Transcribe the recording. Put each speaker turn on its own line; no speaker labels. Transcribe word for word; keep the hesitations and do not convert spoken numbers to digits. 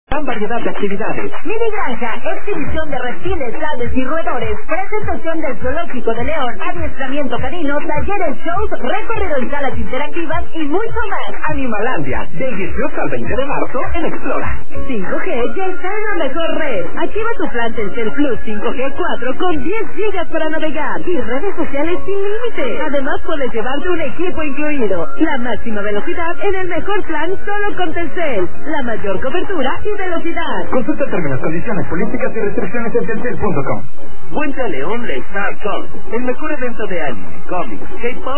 Gran variedad de actividades.
Mini granja, exhibición de reptiles, aves y roedores, presentación del zoológico de León, adiestramiento canino, talleres, shows, recorrido en salas interactivas y mucho más.
Animalandia, del dieciocho al veinte de marzo en Explora.
cinco G ya está en la mejor red. Activa tu plan Telcel Plus cinco G cuatro con diez gigas para navegar y redes sociales sin límite. Además puedes llevarte un equipo incluido. La máxima velocidad en el mejor plan solo con Telcel. La mayor cobertura y velocidad.
Consulta términos, condiciones, políticas y restricciones en telcel punto com.
Vuelta a León la Star Con, el mejor evento de anime, cómics, K-pop